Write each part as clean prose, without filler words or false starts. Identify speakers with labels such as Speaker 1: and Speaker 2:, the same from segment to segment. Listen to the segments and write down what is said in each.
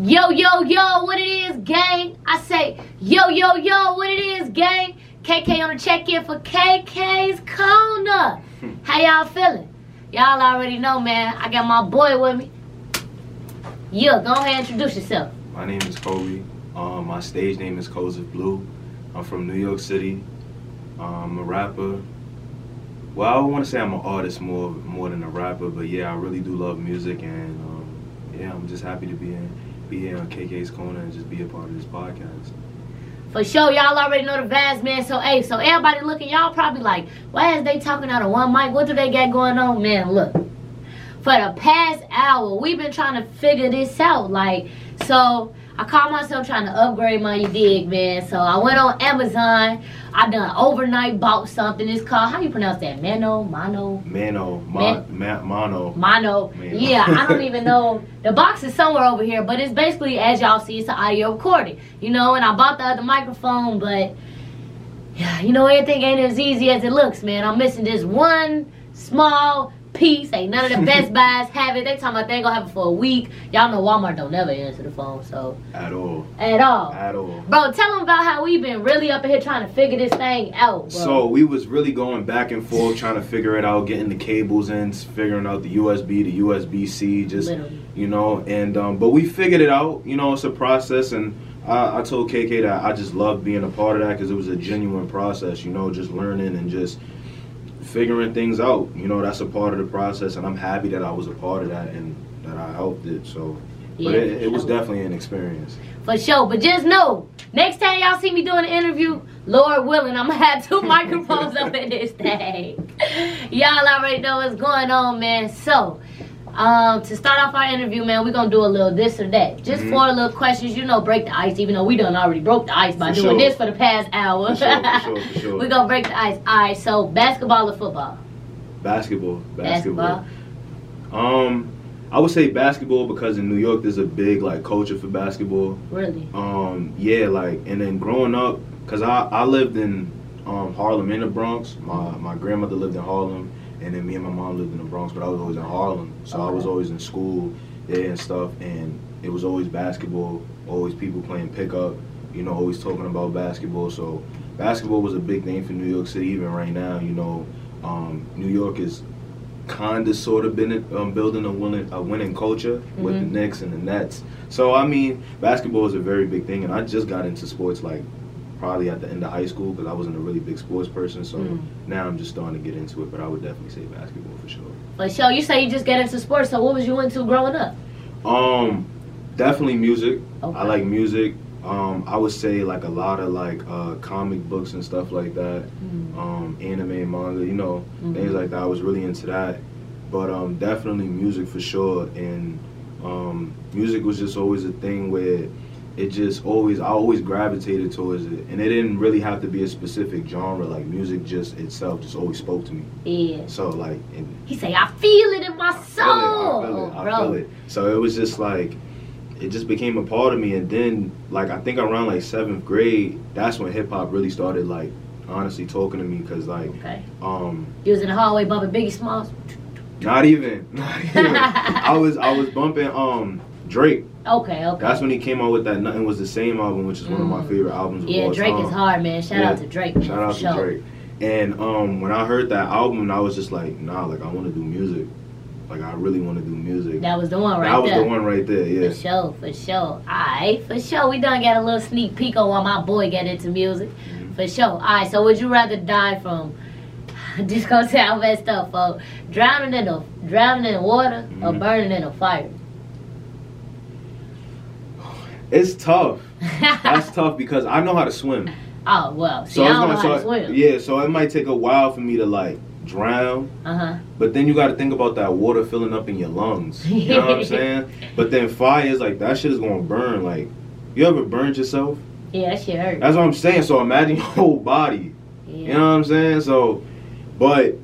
Speaker 1: Yo, yo, yo, what it is, gang? I say, yo, yo, yo, what it is, gang? KK on the check-in for KK's Corner. How y'all feeling? Y'all already know, man. I got my boy with me. Yeah, go ahead and introduce yourself.
Speaker 2: My name is Kobe. My stage name is Kozif Blue. I'm from New York City. I'm a rapper. Well, I want to say I'm an artist more than a rapper, but yeah, I really do love music, and yeah, I'm just happy to be here on KK's Corner and just be a part of this podcast.
Speaker 1: For sure, y'all already know the vibes, man. So, hey, so everybody looking, y'all probably like, why is they talking out of one mic? What do they got going on? Man, look. For the past hour, we've been trying to figure this out. Like, so I caught myself trying to upgrade my dig, man. So I went on Amazon. I done overnight bought something. It's called, how you pronounce that? Mono. Yeah, I don't even know. The box is somewhere over here, but it's basically, as y'all see, it's an audio recording. You know, and I bought the other microphone, but yeah, you know, everything ain't as easy as it looks, man. I'm missing this one small piece. Ain't none of the Best Buys have it. They talking about they ain't gonna have it for a week. Y'all know Walmart don't never answer the phone, so
Speaker 2: At all.
Speaker 1: Bro, tell them about how we been really up in here trying to figure this thing out, bro.
Speaker 2: So we was really going back and forth trying to figure it out, getting the cables in, figuring out the USB, the USB-C, just literally. You know, and but we figured it out. You know, it's a process, and I told KK that I just loved being a part of that because it was a genuine process. You know, just learning and just figuring things out. You know, that's a part of the process, and I'm happy that I was a part of that and that I helped it. So, yeah, but it was definitely an experience.
Speaker 1: For sure, but just know, next time y'all see me doing an interview, Lord willing, I'm gonna have 2 microphones up in this thing. Y'all already know what's going on, man. So, to start off our interview, man, we're gonna do a little this or that. Just 4 little questions, you know, break the ice, even though we done already broke the ice by doing this for the past hour.
Speaker 2: For sure.
Speaker 1: We're gonna break the ice. Alright, so basketball or football?
Speaker 2: Basketball. I would say basketball because in New York there's a big like culture for basketball.
Speaker 1: Really?
Speaker 2: Yeah, like, and then growing up, cause I lived in Harlem in the Bronx. My grandmother lived in Harlem. And then me and my mom lived in the Bronx, but I was always in Harlem. So I was always in school there and stuff. And it was always basketball, always people playing pickup, you know, always talking about basketball. So basketball was a big thing for New York City. Even right now, you know, New York is kind of sort of been building a winning culture with the Knicks and the Nets. So, I mean, basketball is a very big thing. And I just got into sports like probably at the end of high school because I wasn't a really big sports person, so now I'm just starting to get into it, but I would definitely say basketball for sure.
Speaker 1: For sure. You say you just get into sports, so what was you into growing up?
Speaker 2: Definitely music.
Speaker 1: Okay.
Speaker 2: I like music. I would say like a lot of like comic books and stuff like that, anime, manga, you know, things like that. I was really into that, but definitely music for sure, and music was just always a thing where it just always, I always gravitated towards it. And it didn't really have to be a specific genre. Like, music just itself just always spoke to me.
Speaker 1: Yeah.
Speaker 2: So, like...
Speaker 1: He say, I feel it in my soul.
Speaker 2: I feel it. So, it was just, like, it just became a part of me. And then, like, I think around, like, 7th grade, that's when hip-hop really started, like, honestly talking to me. Because, like...
Speaker 1: Okay. You was in the hallway bumping Biggie Smalls?
Speaker 2: Not even. I was bumping, Drake.
Speaker 1: Okay.
Speaker 2: That's when he came out with that Nothing Was the Same album, which is one of my favorite albums of all time.
Speaker 1: Yeah, Drake is hard, man. Shout out to Drake.
Speaker 2: Shout out to Drake. And when I heard that album, I was just like, nah, like I want to do music. Like I really want to do music.
Speaker 1: That was the one right there.
Speaker 2: That was the one right there, yeah.
Speaker 1: For sure. Alright, for sure. We done got a little sneak peek on while my boy get into music. For sure. Alright, so would you rather die from, just gonna say all that stuff, folks, drowning in water or burning in a fire?
Speaker 2: It's tough. That's tough because I know how to swim.
Speaker 1: Oh, well. See, I don't know how to swim.
Speaker 2: Yeah, so it might take a while for me to, like, drown. But then you got to think about that water filling up in your lungs. You know what I'm saying? But then fire is like, that shit is going to burn. Like, you ever burned yourself?
Speaker 1: Yeah, that shit hurt.
Speaker 2: That's what I'm saying. So imagine your whole body. Yeah. You know what I'm saying? So, but...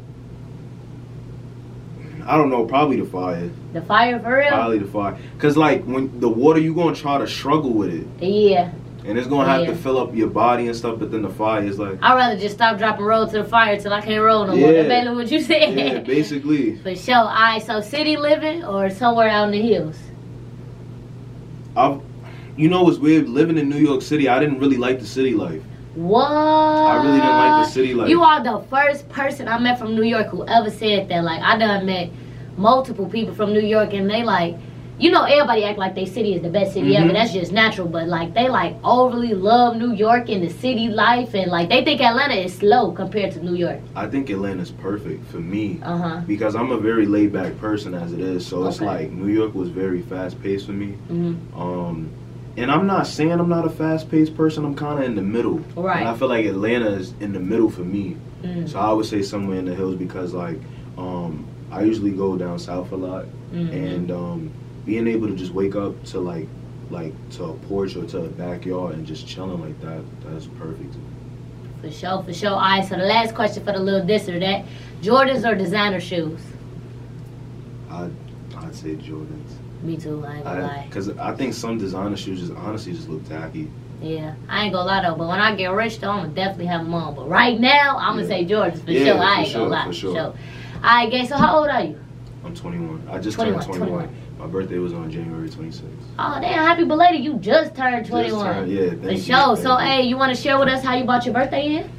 Speaker 2: I don't know, probably the fire.
Speaker 1: The fire for real?
Speaker 2: Probably the fire. Because, like, when the water, you're going to try to struggle with it.
Speaker 1: Yeah.
Speaker 2: And it's going to have to fill up your body and stuff, but then the fire is like...
Speaker 1: I'd rather just stop, drop, and roll to the fire till I can't roll no more. That's basically what you said.
Speaker 2: Yeah, basically.
Speaker 1: For sure. Alright, so city living or somewhere out in the hills?
Speaker 2: You know what's weird? Living in New York City, I didn't really like the city life.
Speaker 1: What?
Speaker 2: I really didn't like the city life.
Speaker 1: You are the first person I met from New York who ever said that. Like, I done met multiple people from New York, and they like, you know, everybody act like their city is the best city ever. That's just natural. But like, they like overly love New York and the city life, and like they think Atlanta is slow compared to New York.
Speaker 2: I think Atlanta's perfect for me because I'm a very laid back person as it is. So it's like New York was very fast paced for me. And I'm not saying I'm not a fast paced person. I'm kind of in the middle.
Speaker 1: Right.
Speaker 2: And I feel like Atlanta is in the middle for me. So I would say somewhere in the hills because like I usually go down south a lot, and being able to just wake up to like to a porch or to a backyard and just chilling like that's perfect.
Speaker 1: For sure, for sure. All right, so the last question for the little this or that: Jordans or designer shoes?
Speaker 2: I'd say Jordans.
Speaker 1: Me too. I ain't gonna lie.
Speaker 2: Because I think some designer shoes just honestly just look tacky.
Speaker 1: Yeah, I ain't gonna lie though. But when I get rich though, I'm gonna definitely have them on. But right now, I'm gonna say Jordans for sure. I ain't gonna lie. For sure. All right, gang. So how old are you?
Speaker 2: I'm 21. I just turned 21. My birthday was on January 26th.
Speaker 1: Oh damn! Happy belated! You just turned 21.
Speaker 2: Yeah, thank you.
Speaker 1: For sure. So hey, you want to share with us how you bought your birthday in?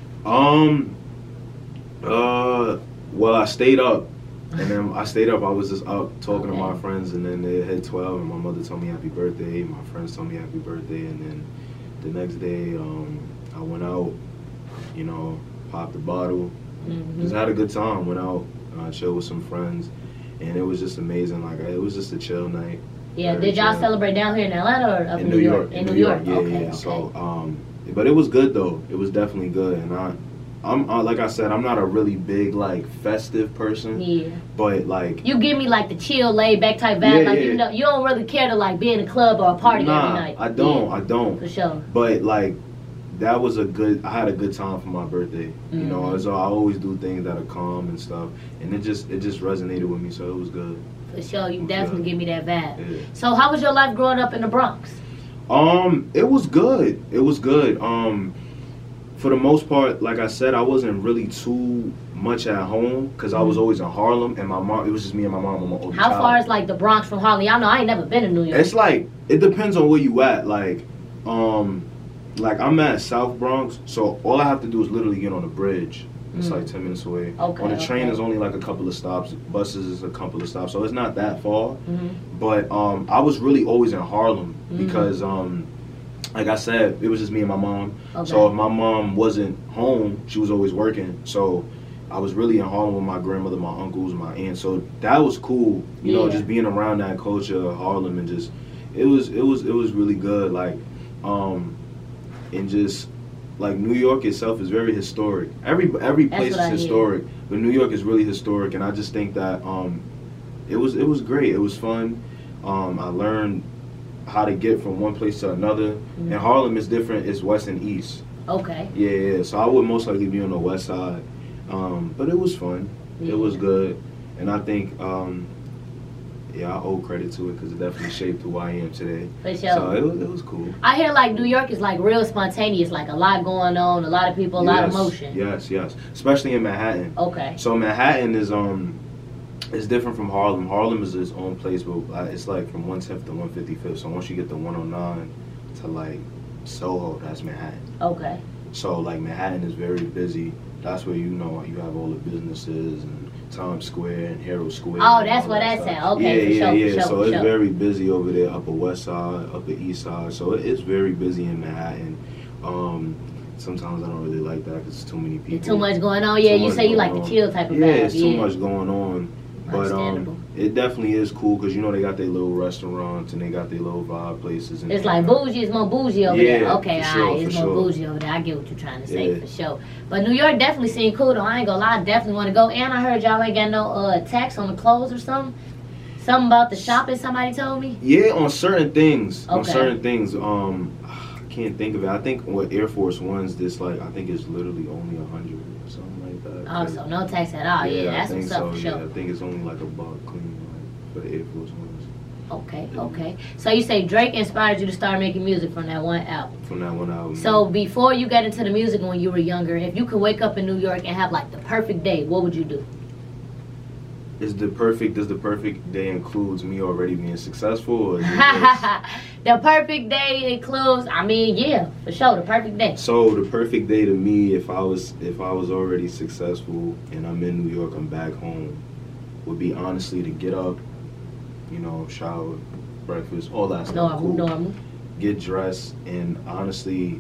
Speaker 2: Well, I stayed up. And then I stayed up. I was just up talking to my friends, and then they hit 12, and my mother told me happy birthday. My friends told me happy birthday, and then the next day, I went out, you know, popped a bottle, just had a good time. Went out, chilled with some friends, and it was just amazing. Like it was just a chill night.
Speaker 1: Yeah. Did y'all celebrate down here in Atlanta or up in
Speaker 2: New York?
Speaker 1: In New York.
Speaker 2: Yeah,
Speaker 1: okay,
Speaker 2: yeah.
Speaker 1: Okay.
Speaker 2: So, but it was good though. It was definitely good, and I'm like I said, I'm not a really big like festive person.
Speaker 1: Yeah.
Speaker 2: But like
Speaker 1: you give me like the chill, laid back type vibe. Like you know, you don't really care to like be in a club or a party every night.
Speaker 2: I don't.
Speaker 1: For sure.
Speaker 2: But like that was I had a good time for my birthday. You know, so I always do things that are calm and stuff, and it just resonated with me, so it was good.
Speaker 1: For sure, you definitely give me that vibe.
Speaker 2: Yeah.
Speaker 1: So how was your life growing up in the Bronx?
Speaker 2: It was good. It was good. For the most part, like I said, I wasn't really too much at home because I was always in Harlem, and my mom. It was just me and my mom.
Speaker 1: How far is like the Bronx from Harlem? Y'all know I ain't never been to New York.
Speaker 2: It's like it depends on where you at. Like I'm at South Bronx, so all I have to do is literally get on the bridge. It's like 10 minutes away.
Speaker 1: Okay,
Speaker 2: on the train, is only like a couple of stops. Buses is a couple of stops, so it's not that far. But I was really always in Harlem because like I said, it was just me and my mom. So if my mom wasn't home, she was always working. So I was really in Harlem with my grandmother, my uncles, my aunt. So that was cool, you know, just being around that culture of Harlem, and just it was really good. Like and just like New York itself is very historic. Every place is historic, but New York is really historic, and I just think that it was great. It was fun. I learned how to get from one place to another. And Harlem is different. It's west and east.
Speaker 1: Okay.
Speaker 2: Yeah. So I would most likely be on the west side. But it was fun. It was good. And I think, I owe credit to it because it definitely shaped who I am today.
Speaker 1: For sure.
Speaker 2: So it was cool.
Speaker 1: I hear like New York is like real spontaneous, like a lot going on, a lot of people, a lot of motion.
Speaker 2: Yes. Especially in Manhattan.
Speaker 1: Okay.
Speaker 2: So Manhattan is it's different from Harlem. Harlem is its own place, but it's like from 110th to 155th. So once you get to 109 to like Soho, that's Manhattan.
Speaker 1: Okay.
Speaker 2: So like Manhattan is very busy. That's where you have all the businesses and Times Square and Herald Square.
Speaker 1: Oh, that's what that's at. Okay,
Speaker 2: yeah. So it's very busy over there, Upper West Side, Upper East Side. So it's very busy in Manhattan. Sometimes I don't really like that because it's too many people.
Speaker 1: There's too much going on. Yeah, you say you like the chill type of vibe.
Speaker 2: Yeah, it's too much going on. But
Speaker 1: Understandable.
Speaker 2: It definitely is cool because you know they got their little restaurants and they got their little vibe places. And
Speaker 1: it's like bougie. It's more bougie over there. Okay,
Speaker 2: sure,
Speaker 1: it's more bougie over there. I get what you're trying to say for sure. But New York definitely seemed cool though. I ain't gonna lie. I definitely want to go. And I heard y'all ain't got no tax on the clothes or something. Something about the shopping. Somebody told me.
Speaker 2: Yeah, on certain things.
Speaker 1: Okay.
Speaker 2: On certain things. I can't think of it. I think with Air Force Ones, I think it's literally only 100 or something like that.
Speaker 1: Oh, so no tax at all. Yeah, that's what's up for sure.
Speaker 2: Yeah, I think it's only like $1 clean for the Air Force Ones.
Speaker 1: Okay. So you say Drake inspired you to start making music from that one album.
Speaker 2: From that one album.
Speaker 1: So before you got into the music when you were younger, if you could wake up in New York and have like the perfect day, what would you do?
Speaker 2: Does the perfect day includes me already being successful, or is it just...
Speaker 1: The perfect day includes, I mean, yeah, for sure, the perfect day.
Speaker 2: So the perfect day to me, if I was already successful and I'm in New York, I'm back home, would be honestly to get up, you know, shower, breakfast, all that stuff.
Speaker 1: Normal.
Speaker 2: Get dressed and honestly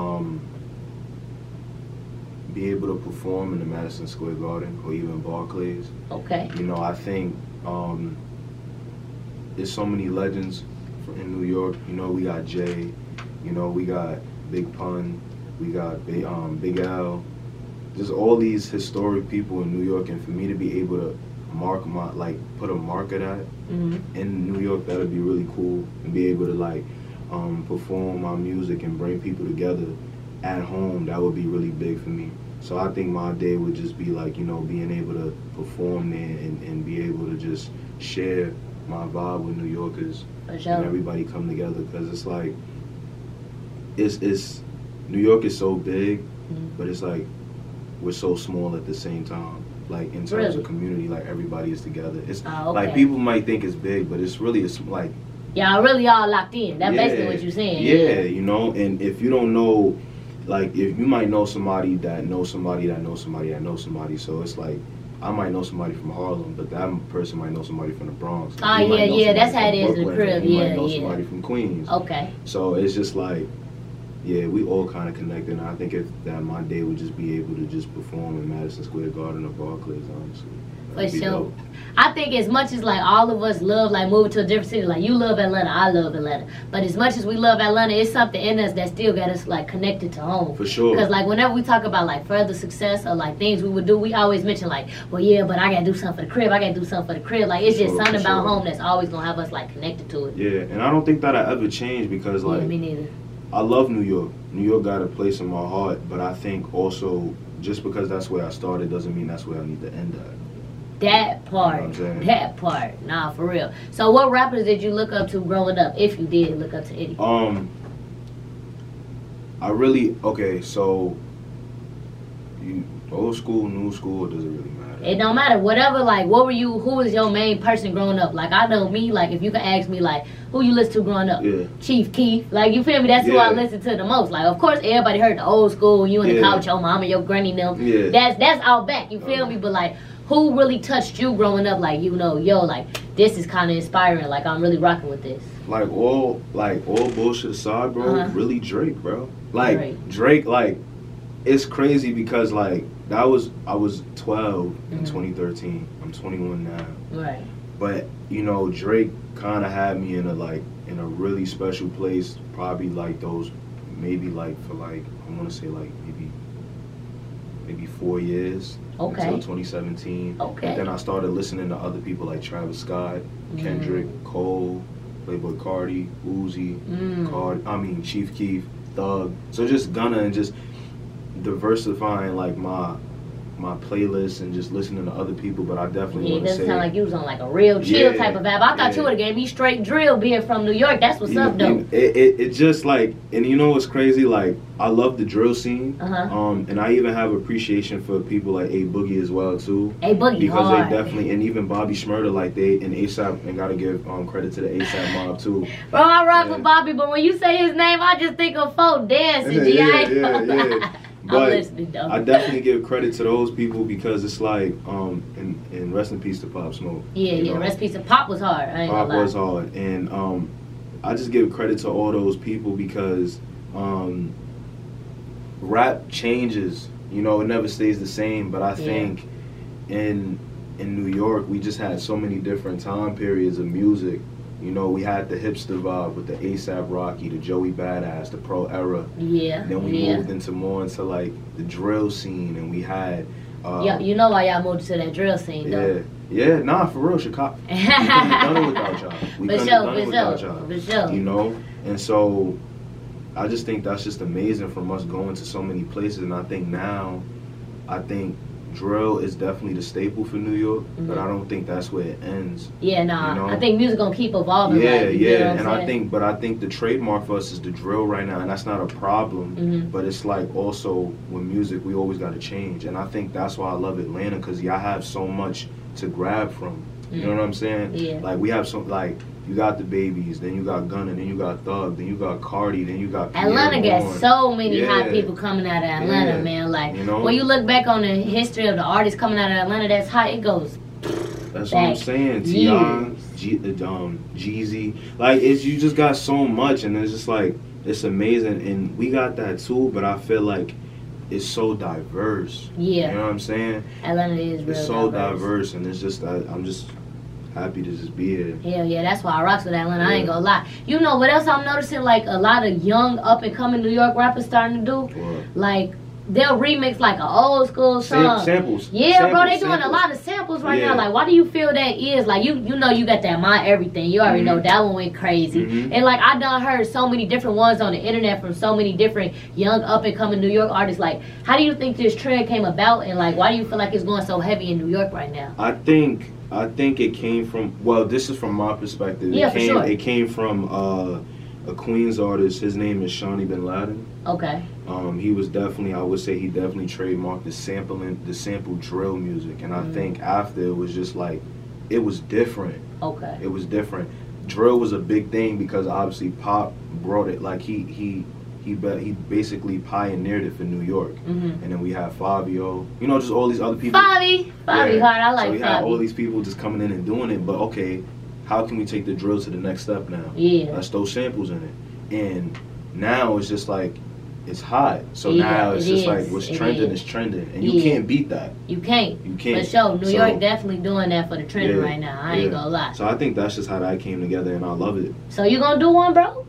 Speaker 2: be able to perform in the Madison Square Garden or even Barclays.
Speaker 1: Okay.
Speaker 2: You know, I think there's so many legends in New York. You know, we got Jay, you know, we got Big Pun, we got Big Al. Just all these historic people in New York, and for me to be able to put a mark of that in New York, that'd be really cool, and be able to perform my music and bring people together at home. That would be really big for me. So I think my day would just be like, you know, being able to perform there and be able to just share my vibe with New Yorkers.
Speaker 1: For sure.
Speaker 2: And everybody come together, because it's like, it's New York is so big, but it's like we're so small at the same time. Like in terms of community, like everybody is together. It's like people might think it's big, but it's like
Speaker 1: y'all really all locked in. That's basically what you're saying.
Speaker 2: Yeah, you know, and if you don't know, like, if you might know somebody that knows somebody that knows somebody that knows somebody, so it's like, I might know somebody from Harlem, but that person might know somebody from the Bronx.
Speaker 1: That's how it is in the crib.
Speaker 2: You might know somebody from Queens.
Speaker 1: Okay.
Speaker 2: So it's just like, yeah, we all kind of connected, and I think that my day would just be able to just perform in Madison Square Garden or Barclays, honestly.
Speaker 1: For sure. I think as much as like all of us love like moving to a different city, like you love Atlanta, I love Atlanta, but as much as we love Atlanta, it's something in us that still got us like connected to home.
Speaker 2: For sure.
Speaker 1: Because like whenever we talk about like further success or like things we would do, we always mention like, well, yeah, but I gotta do something for the crib. I gotta do something for the crib. Like it's just something about home that's always gonna have us like connected to it.
Speaker 2: Yeah, and I don't think that'll ever change, because like,
Speaker 1: me neither.
Speaker 2: I love New York. New York got a place in my heart, but I think also just because that's where I started doesn't mean that's where I need to end at.
Speaker 1: That part.
Speaker 2: You know what I'm saying?
Speaker 1: That part. Nah, for real. So what rappers did you look up to growing up, if you did look up to any?
Speaker 2: So old school, new school, it doesn't really matter.
Speaker 1: It don't matter. Whatever, like, who was your main person growing up? Like, I know me, like, if you could ask me, like, who you listen to growing up?
Speaker 2: Yeah.
Speaker 1: Chief Keef. Like, you feel me? That's who I listen to the most. Like, of course, everybody heard the old school, you in the couch, your mama, your granny, them. Yeah. That's out back, you feel me? But, like, who really touched you growing up? Like, you know, like, this is kind of inspiring. Like, I'm really rocking with this.
Speaker 2: Like, all bullshit aside, bro, really Drake, bro. Like, Drake, like, it's crazy because, like, I was 12 in 2013. I'm 21 now.
Speaker 1: Right.
Speaker 2: But, you know, Drake kind of had me in a really special place, probably like those, maybe like for like, I want to say like maybe 4 years.
Speaker 1: Okay.
Speaker 2: Until 2017.
Speaker 1: Okay.
Speaker 2: And then I started listening to other people like Travis Scott, Kendrick, Cole, Playboi Carti, Uzi, Chief Keef, Thug. So just Gunna, and just diversifying like my playlist and just listening to other people. But I definitely want to say,
Speaker 1: it doesn't sound like you was on like a real chill type of vibe. I thought you would have gave me straight drill being from New York. That's what's up though.
Speaker 2: It just like, and you know what's crazy? Like, I love the drill scene. And I even have appreciation for people like A Boogie as well too.
Speaker 1: A Boogie,
Speaker 2: because they definitely, and even Bobby Shmurda, like they and ASAP, and gotta give credit to the ASAP mob too.
Speaker 1: Bro, I rock with Bobby, but when you say his name, I just think of folk dancing.
Speaker 2: Yeah. But I definitely give credit to those people, because it's like, and rest in peace to Pop Smoke.
Speaker 1: Yeah, rest in peace to Pop was hard. I ain't
Speaker 2: Pop
Speaker 1: gonna lie.
Speaker 2: was hard, and I just give credit to all those people, because rap changes. You know, it never stays the same. But I think in New York, we just had so many different time periods of music. You know, we had the hipster vibe with the A$AP Rocky, the Joey Badass, the Pro Era.
Speaker 1: Yeah.
Speaker 2: Then we moved into like the drill scene, and we had.
Speaker 1: You know why y'all moved to that drill scene, though?
Speaker 2: Yeah, nah, for real, Chicago. We couldn't have done it without y'all. We couldn't have done it without y'all.
Speaker 1: For sure.
Speaker 2: You know, and so I just think that's just amazing from us going to so many places, and I think drill is definitely the staple for New York, but I don't think that's where it ends.
Speaker 1: Yeah, nah. You know? I think music gonna keep evolving.
Speaker 2: And I think the trademark for us is the drill right now, and that's not a problem. But it's like also with music, we always got to change, and I think that's why I love Atlanta, because y'all have so much to grab from. You know what I'm saying?
Speaker 1: Yeah.
Speaker 2: Like we have some like. You got the Babies, then you got Gunna, then you got Thug, then you got Cardi, then you got Pierre
Speaker 1: Atlanta got
Speaker 2: Bourne.
Speaker 1: so many hot people coming out of Atlanta, man. Like,
Speaker 2: you know?
Speaker 1: when you look back on the history of the artists coming out of Atlanta that's hot, it goes.
Speaker 2: That's what I'm saying. T.I., Jeezy. Like, you just got so much, and it's just like, it's amazing. And we got that too, but I feel like it's so diverse.
Speaker 1: Yeah.
Speaker 2: You know what I'm saying?
Speaker 1: Atlanta is real
Speaker 2: It's so diverse, and it's just, I'm just happy to just be here.
Speaker 1: Hell yeah, that's why I rocks with Atlanta. I ain't gonna lie. You know what else I'm noticing? Like a lot of young up and coming New York rappers starting to do.
Speaker 2: What?
Speaker 1: Like they'll remix like an old school song.
Speaker 2: Samples.
Speaker 1: Yeah,
Speaker 2: samples,
Speaker 1: bro, they doing a lot of samples right
Speaker 2: Yeah.
Speaker 1: now. Like, why do you feel that is? Like you know you got that My Everything. You already know that one went crazy. And like I done heard so many different ones on the internet from so many different young up and coming New York artists. Like, how do you think this trend came about, and like why do you feel like it's going so heavy in New York right now?
Speaker 2: I think it came from, well, this is from my perspective.
Speaker 1: Yeah, for sure.
Speaker 2: It came from a Queens artist. His name is Shawnee Bin Laden.
Speaker 1: Okay.
Speaker 2: He was definitely, I would say he definitely trademarked the sample drill music. And I think after it was just like, it was different.
Speaker 1: Okay.
Speaker 2: It was different. Drill was a big thing because obviously Pop brought it, like he basically pioneered it for New York. And then we have Fabio, you know, just all these other people.
Speaker 1: Fabi hard. I like
Speaker 2: So we
Speaker 1: Fabi.
Speaker 2: had all these people just coming in and doing it, but okay, how can we take the drill to the next step now?
Speaker 1: Yeah.
Speaker 2: Let's throw samples in it. And now it's just like, it's hot. So
Speaker 1: Yeah,
Speaker 2: now it's just
Speaker 1: is.
Speaker 2: like, what's trending is trending. And you can't beat that.
Speaker 1: You can't.
Speaker 2: You can't.
Speaker 1: For sure. New
Speaker 2: So-
Speaker 1: York definitely doing that for the trend right now. I ain't gonna lie.
Speaker 2: So I think that's just how that came together, and I love it.
Speaker 1: So you gonna do one, bro?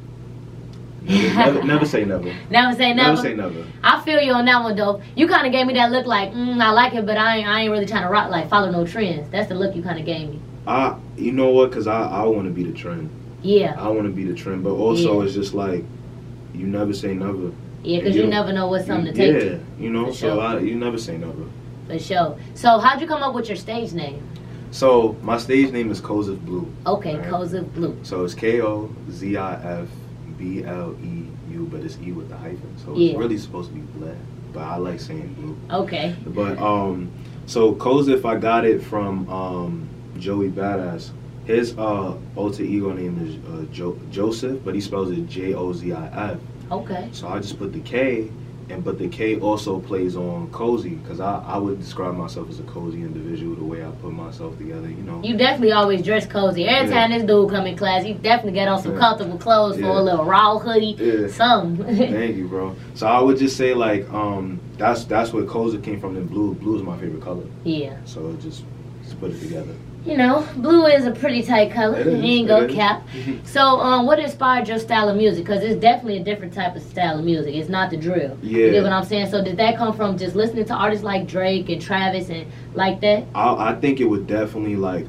Speaker 2: Never say never.
Speaker 1: Never say never.
Speaker 2: Never say never.
Speaker 1: I feel you on that one though. You kind of gave me that look like, I like it, but I ain't really trying to rock like follow no trends. That's the look you kind of gave me.
Speaker 2: You know what? Because I want to be the trend.
Speaker 1: Yeah.
Speaker 2: I want to be the trend, but also it's just like, you never say never.
Speaker 1: Yeah, because you never know what's something to take to.
Speaker 2: You know,
Speaker 1: For
Speaker 2: so
Speaker 1: sure.
Speaker 2: you never say never.
Speaker 1: For sure. So how'd you come up with your stage name?
Speaker 2: So my stage name is Kozif Blue.
Speaker 1: Okay,
Speaker 2: Right.
Speaker 1: Kozif Blue.
Speaker 2: So it's KOZIFBLEU, but it's E with the hyphen. So
Speaker 1: Yeah.
Speaker 2: it's really supposed to be Bled, but I like saying Blue.
Speaker 1: Okay.
Speaker 2: But so Kozif, I got it from Joey Badass. His alter ego name is Joseph, but he spells it Jozif.
Speaker 1: Okay.
Speaker 2: So I just put the K, but the K also plays on cozy, because I would describe myself as a cozy individual the way I put myself together, you know.
Speaker 1: You definitely always dress cozy. Every time this dude come in class, he definitely get on some comfortable clothes for a little raw hoodie, something.
Speaker 2: Thank you, bro. So I would just say like that's where cozy came from. And blue is my favorite color.
Speaker 1: Yeah.
Speaker 2: So just put it together.
Speaker 1: You know, blue is a pretty tight color.
Speaker 2: It is,
Speaker 1: You ain't go
Speaker 2: it is.
Speaker 1: cap. So, what inspired your style of music? Because it's definitely a different type of style of music. It's not the drill.
Speaker 2: Yeah.
Speaker 1: You get what I'm saying? So, did that come from just listening to artists like Drake and Travis and like that?
Speaker 2: I think it would definitely like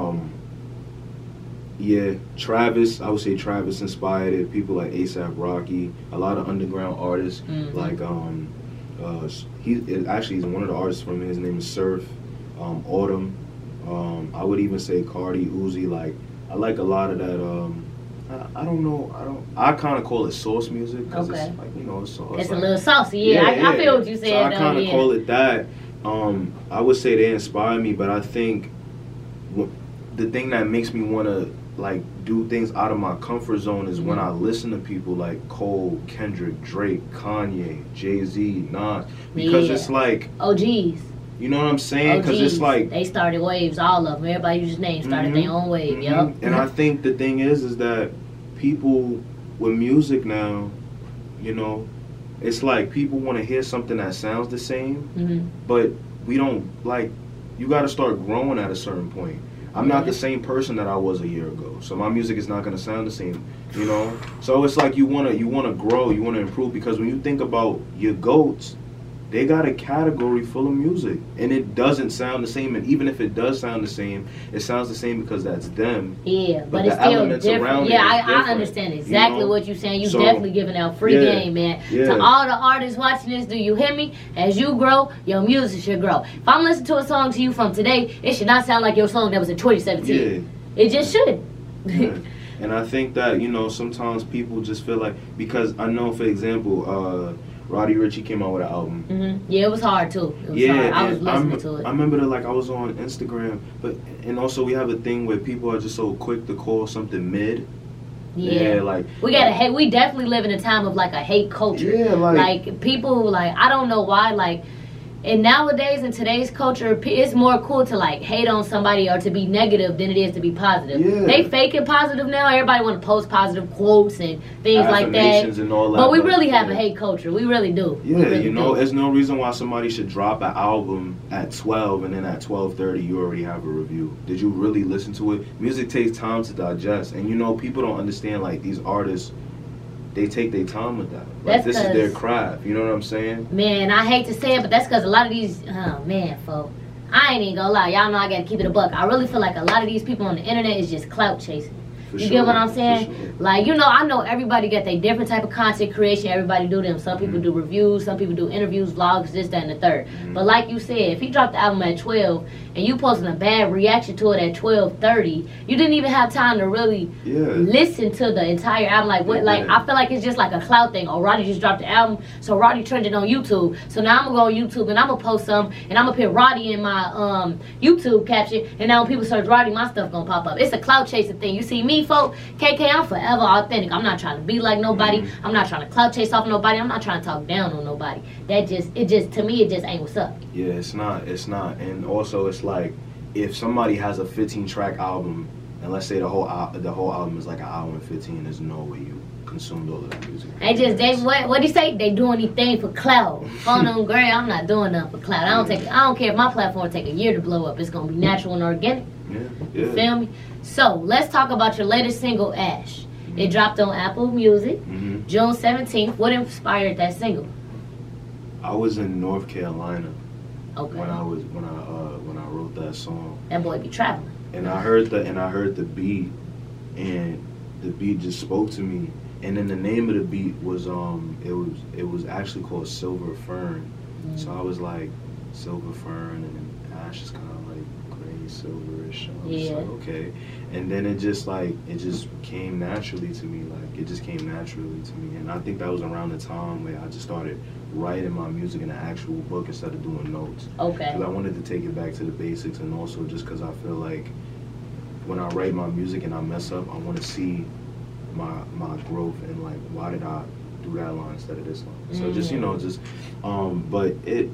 Speaker 2: Travis. I would say Travis inspired it. People like A$AP Rocky, a lot of underground artists like he's one of the artists from it. His name is Surf, Autumn. I would even say Cardi, Uzi. Like I like a lot of that. I don't know. I kind of call it sauce music because it's like, you know, it's sauce.
Speaker 1: It's
Speaker 2: like,
Speaker 1: a little saucy. Yeah, I feel what you said.
Speaker 2: So I kind of call it that. I would say they inspire me, but I think the thing that makes me want to like do things out of my comfort zone is when I listen to people like Cole, Kendrick, Drake, Kanye, Jay-Z, Nas, because it's like
Speaker 1: OGs.
Speaker 2: You know what I'm saying? Because it's like
Speaker 1: they started waves, all of them. Everybody you just named started their own wave. Yep.
Speaker 2: And I think the thing is that people with music now, you know, it's like people want to hear something that sounds the same, but we don't like. You got to start growing at a certain point. I'm not the same person that I was a year ago, so my music is not going to sound the same, you know. So it's like you wanna grow, you wanna improve, because when you think about your GOATs, they got a category full of music, and it doesn't sound the same. And even if it does sound the same, it sounds the same because that's them.
Speaker 1: Yeah, but
Speaker 2: the
Speaker 1: it's still
Speaker 2: elements
Speaker 1: different.
Speaker 2: around it
Speaker 1: Yeah,
Speaker 2: is
Speaker 1: I
Speaker 2: different,
Speaker 1: understand exactly
Speaker 2: you know?
Speaker 1: what you're saying. You're
Speaker 2: So,
Speaker 1: definitely giving out free game, man. To all the artists watching this, do you hear me? As you grow, your music should grow. If I'm listening to a song to you from today, it should not sound like your song that was in 2017. It just should.
Speaker 2: Yeah. And I think that, you know, sometimes people just feel like, because I know, for example, Roddy Ricch came out with an album.
Speaker 1: Yeah, it was hard too. It was hard. I was listening to it.
Speaker 2: I remember that, like, I was on Instagram, and also we have a thing where people are just so quick to call something mid. Yeah, like
Speaker 1: we gotta hate. We definitely live in a time of like a hate culture.
Speaker 2: Yeah,
Speaker 1: like people like I don't know why like. And nowadays, in today's culture, it's more cool to like hate on somebody or to be negative than it is to be positive.
Speaker 2: Yeah.
Speaker 1: They faking positive now. Everybody want to post positive quotes and things like that.
Speaker 2: And all that.
Speaker 1: But we really have a hate culture. We really do.
Speaker 2: Yeah,
Speaker 1: really
Speaker 2: you know, there's no reason why somebody should drop an album at 12 and then at 12:30 you already have a review. Did you really listen to it? Music takes time to digest, and you know, people don't understand, like, these artists, they take their time with that. Like, this is their craft. You know what I'm saying?
Speaker 1: Man, I hate to say it, but that's because a lot of these, oh man, folks, I ain't even gonna lie. Y'all know I gotta keep it a buck. I really feel like a lot of these people on the internet is just clout chasing. You get what I'm saying?
Speaker 2: Sure.
Speaker 1: Like, you know, I know everybody got their different type of content creation. Everybody do them. Some people do reviews. Some people do interviews, vlogs, this, that, and the third. But like you said, if he dropped the album at 12 and you posting a bad reaction to it at 12:30, you didn't even have time to really listen to the entire album. Like, what? Like, I feel like it's just like a clout thing. Oh, Roddy just dropped the album, so Roddy trended on YouTube. So now I'm gonna go on YouTube and I'm gonna post some, and I'm gonna put Roddy in my YouTube caption, and now when people search Roddy, my stuff gonna pop up. It's a clout chasing thing. You see me, folks? KK, I'm forever authentic. I'm not trying to be like nobody. I'm not trying to clout chase off nobody. I'm not trying to talk down on nobody. To me, it just ain't what's up.
Speaker 2: Yeah, it's not. And also, it's like, if somebody has a 15-track album, and let's say the whole album is like an hour and 15, there's no way you consumed all of that music.
Speaker 1: What do you say? They do anything for clout. Phone on gray. I'm not doing nothing for clout. I don't care if my platform take a year to blow up. It's gonna be natural and organic.
Speaker 2: Yeah.
Speaker 1: You feel me? So let's talk about your latest single, Ash. It dropped on Apple Music, June 17th. What inspired that single?
Speaker 2: I was in North Carolina.
Speaker 1: Okay.
Speaker 2: When I wrote that song.
Speaker 1: That boy be traveling.
Speaker 2: And I heard the beat, and the beat just spoke to me. And then the name of the beat was it was actually called Silver Fern. So I was like, Silver Fern, and Ash is kind of like gray, silverish. I was like, okay. And then it just came naturally to me. Like, it just came naturally to me. And I think that was around the time where I just started writing my music in an actual book instead of doing notes.
Speaker 1: Okay.
Speaker 2: Because I wanted to take it back to the basics, and also just because I feel like when I write my music and I mess up, I want to see my growth and, like, why did I do that line instead of this line. So but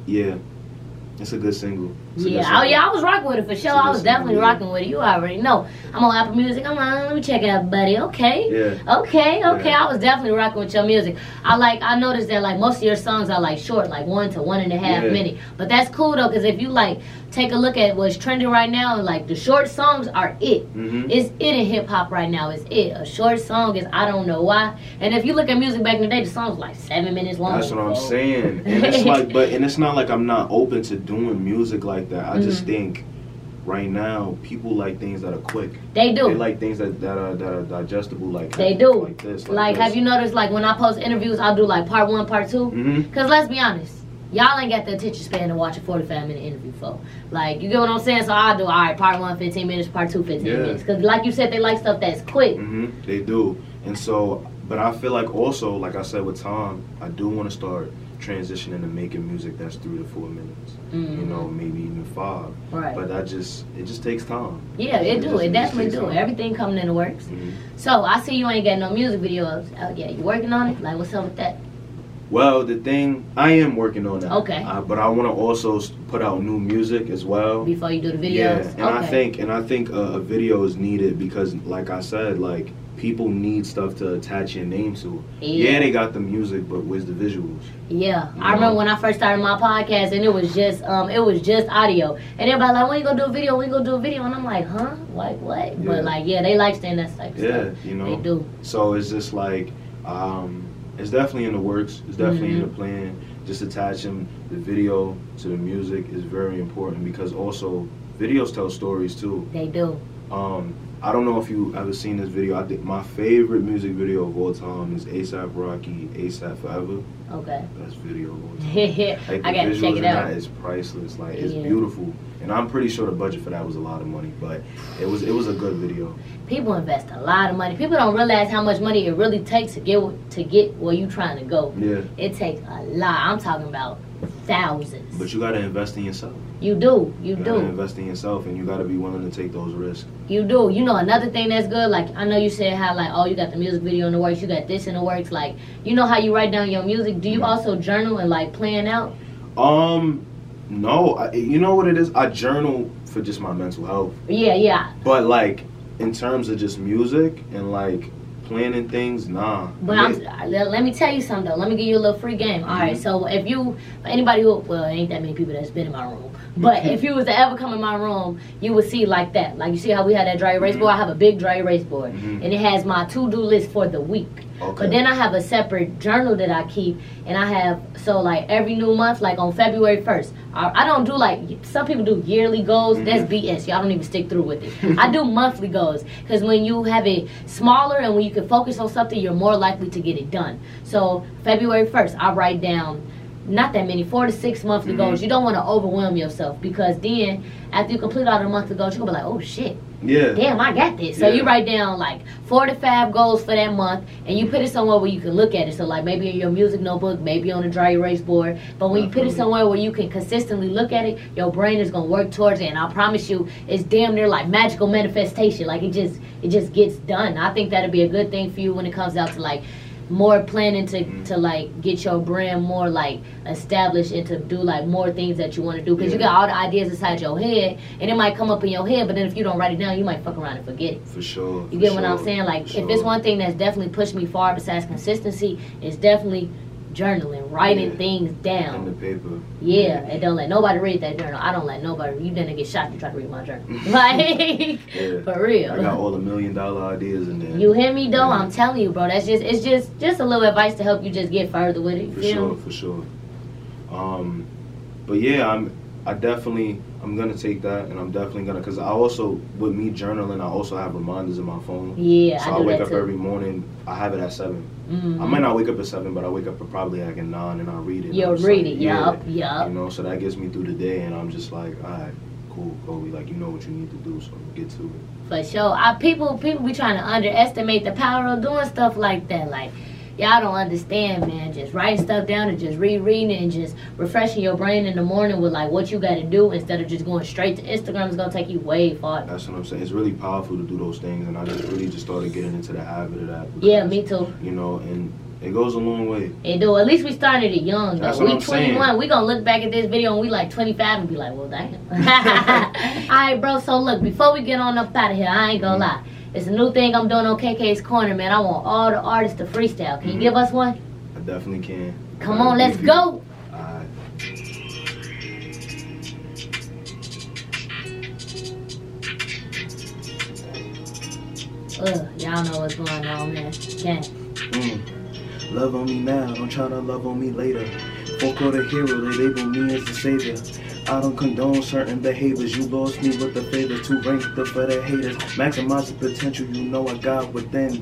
Speaker 2: it's a good single.
Speaker 1: I was rocking with it for sure. I was definitely rocking with it. You already know. I'm on Apple Music. I'm like, let me check it out, buddy. Okay.
Speaker 2: Yeah.
Speaker 1: Okay. I was definitely rocking with your music. I noticed that, like, most of your songs are like short, like 1 to 1.5 minutes. But that's cool though, because if you like take a look at what's trending right now, like, the short songs are it. It's it in hip hop right now. It's it. A short song is I don't know why. And if you look at music back in the day, the songs were like 7 minutes long.
Speaker 2: That's what I'm saying. And it's like, and it's not like I'm not open to doing music like that. I just think right now people like things that are quick.
Speaker 1: They do.
Speaker 2: They like things that are digestible. Like,
Speaker 1: they do.
Speaker 2: Like this.
Speaker 1: Like have you noticed, like, when I post interviews, I'll do like part 1, part 2. Because let's be honest, y'all ain't got the attention span to watch a 45-minute interview for. Like, you get what I'm saying? So I'll do, all right, part 1, 15 minutes, part 2, 15 minutes. Because like you said, they like stuff that's quick.
Speaker 2: They do. And so, but I feel like also, like I said with time, I do want to start transitioning to making music that's 3 to 4 minutes. You know, maybe even 5.
Speaker 1: Right.
Speaker 2: But it just takes time.
Speaker 1: Yeah, it definitely do. Everything coming in the works. So I see you ain't got no music videos out yet. You working on it? Like, what's up with that?
Speaker 2: Well, the thing, I am working on that.
Speaker 1: Okay.
Speaker 2: But I want to also put out new music as well.
Speaker 1: Before you do the videos?
Speaker 2: Yeah, and I think a video is needed because, like I said, like, people need stuff to attach your name to. Yeah, they got the music, but where's the visuals?
Speaker 1: Yeah, I remember when I first started my podcast, and it was just audio, and everybody like, when you gonna do a video? When you gonna do a video? And I'm like, huh? Like what? Yeah. But like, yeah, they like saying that type of stuff.
Speaker 2: Yeah, you know,
Speaker 1: they do.
Speaker 2: So it's just like, it's definitely in the works. It's definitely in the plan. Just attaching the video to the music is very important because also videos tell stories too.
Speaker 1: They do.
Speaker 2: I don't know if you ever seen this video. I think my favorite music video of all time is A$AP Rocky, ASAP Forever.
Speaker 1: Okay.
Speaker 2: Best video of all time.
Speaker 1: I gotta check it out.
Speaker 2: It's priceless. Like it's beautiful, and I'm pretty sure the budget for that was a lot of money, but it was a good video.
Speaker 1: People invest a lot of money. People don't realize how much money it really takes to get where you trying to go.
Speaker 2: Yeah.
Speaker 1: It takes a lot. I'm talking about thousands.
Speaker 2: But you gotta invest in yourself.
Speaker 1: You do. You do.
Speaker 2: Invest in yourself, and you gotta be willing to take those risks.
Speaker 1: You do. You know, another thing that's good, like, I know you said how, like, oh, you got the music video in the works, you got this in the works. Like, you know how you write down your music? Do you also journal and, like, plan out?
Speaker 2: No. You know what it is? I journal for just my mental health.
Speaker 1: Yeah.
Speaker 2: But, like, in terms of just music and, like, planning things, nah.
Speaker 1: But let me tell you something, though. Let me give you a little free game. All right, so if you, anybody who, well, ain't that many people that's been in my room. But if you was to ever come in my room, you would see like that. Like, you see how we had that dry erase board? I have a big dry erase board. And it has my to-do list for the week. Okay. But then I have a separate journal that I keep. And I have, so like every new month, like on February 1st, I don't do like, some people do yearly goals. That's BS. Y'all don't even stick through with it. I do monthly goals. Because when you have it smaller and when you can focus on something, you're more likely to get it done. So February 1st, I write down not that many, 4 to 6 monthly goals. You don't want to overwhelm yourself, because then after you complete all the monthly goals, you're going to be like, oh shit.
Speaker 2: Yeah.
Speaker 1: Damn, I got this. So you write down like 4 to 5 goals for that month, and you put it somewhere where you can look at it. So like maybe in your music notebook, maybe on a dry erase board. But when you put it somewhere where you can consistently look at it, your brain is gonna work towards it. And I promise you, it's damn near like magical manifestation. Like it just gets done. I think that'd be a good thing for you when it comes out to like more planning to like get your brand more like established and to do like more things that you want to do, because you got all the ideas inside your head and it might come up in your head, but then if you don't write it down, you might fuck around and forget it.
Speaker 2: For sure.
Speaker 1: You get what I'm saying? Like if it's one thing that's definitely pushed me far besides consistency, it's definitely journaling, writing things down.
Speaker 2: On the paper.
Speaker 1: Yeah, and don't let nobody read that journal. I don't let nobody. You didn't get shot to try to read my journal. Like, for real.
Speaker 2: I got all the $1 million ideas in there.
Speaker 1: You hear me though? I'm telling you, bro. That's it's just a little advice to help you just get further with it.
Speaker 2: For sure. But yeah, I'm gonna take that, and I'm definitely gonna, because I also, with me journaling, I also have reminders in my phone.
Speaker 1: Yeah,
Speaker 2: so I wake up every morning. I have it at 7. I might not wake up at 7, but I wake up at probably like at 9, and I read it.
Speaker 1: You'll read it. Yup.
Speaker 2: You know, so that gets me through the day, and I'm just like, all right, cool, Kobe. Like, you know what you need to do, so get to it.
Speaker 1: For sure. People be trying to underestimate the power of doing stuff like that. Like, y'all don't understand, man. Just writing stuff down and just rereading it and just refreshing your brain in the morning with like what you got to do instead of just going straight to Instagram is gonna take you way far.
Speaker 2: That's what I'm saying. It's really powerful to do those things, and I just started getting into the habit of that. Because,
Speaker 1: yeah, me too.
Speaker 2: You know, and it goes a long way.
Speaker 1: It do. At least we started it young.
Speaker 2: That's
Speaker 1: though.
Speaker 2: What
Speaker 1: we
Speaker 2: I'm
Speaker 1: 21.
Speaker 2: Saying.
Speaker 1: We gonna look back at this video and we like 25 and be like, well, damn. All right, bro. So look, before we get on up out of here, I ain't gonna lie. It's a new thing I'm doing on KK's Corner, man. I want all the artists to freestyle. Can you give us one?
Speaker 2: I definitely can.
Speaker 1: Come on, let's go.
Speaker 2: Alright.
Speaker 1: Y'all know what's going on, man. Can.
Speaker 2: Love on me now, don't try to love on me later. Folk are the hero, they label me as the savior. I don't condone certain behaviors. You lost me with the favor to rank the for the haters. Maximize the potential you know I got within.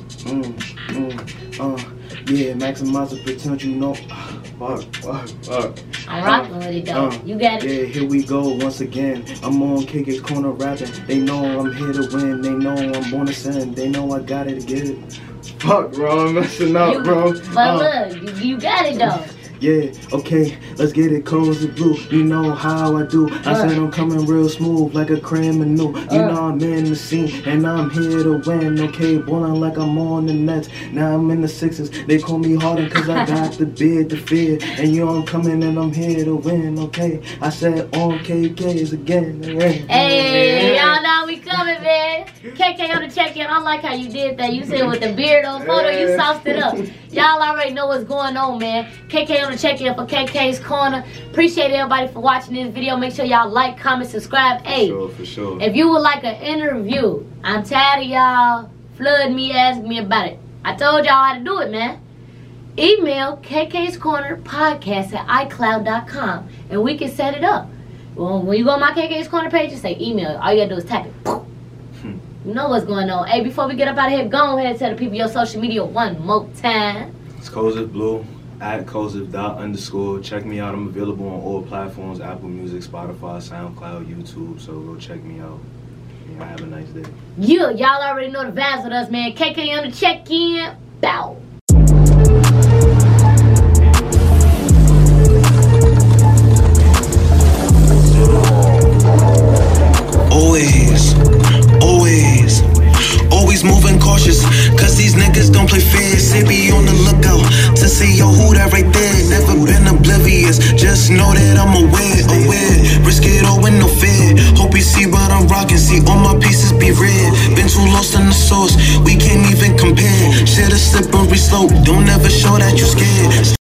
Speaker 2: Yeah, maximize the potential you know. Fuck.
Speaker 1: I'm rocking with it though. You got it.
Speaker 2: Yeah, here we go once again. I'm on KK's Corner rapping. They know I'm here to win. They know I'm born to sin. They know I got it to get it. Fuck, bro, I'm messing up, bro.
Speaker 1: But look, you got it though.
Speaker 2: Yeah, okay, let's get it cozy blue. You know how I do. I said I'm coming real smooth like a criminal. You know I'm in the scene and I'm here to win. Okay, ballin' like I'm on the Nets. Now I'm in the Sixers. They call me Harden cause I got the beard to fear. And you know I'm coming and I'm here to win. Okay, I said on KK's again.
Speaker 1: Hey, y'all know we coming, man. KK on the check-in. I like how you did that. You said with the beard on photo, you sauced it up. Y'all already know what's going on, man. KK on the check-in for KK's Corner. Appreciate everybody for watching this video. Make sure y'all like, comment, subscribe. Hey,
Speaker 2: for sure.
Speaker 1: If you would like an interview, I'm tired of y'all flooding me, asking me about it. I told y'all how to do it, man. Email KK's Corner podcast at iCloud.com and we can set it up. Well, when you go on my KK's Corner page, just say email. All you gotta do is type it. You know what's going on. Hey, before we get up out of here, go ahead and tell the people your social media one more time.
Speaker 2: It's Kozif Blue, at Kozif._. Check me out. I'm available on all platforms, Apple Music, Spotify, SoundCloud, YouTube. So go check me out. Yeah, have a nice day.
Speaker 1: Yeah, y'all already know the vibes with us, man. KK on the check-in. Bow.
Speaker 3: Always moving cautious, cause these niggas don't play fair. Say be on the lookout to see yo who that right there. Never been oblivious, just know that I'm aware. Risk it all with no fear. Hope you see what I'm rocking, see all my pieces be red. Been too lost in the sauce, we can't even compare. Shit a slippery slope, don't ever show that you scared.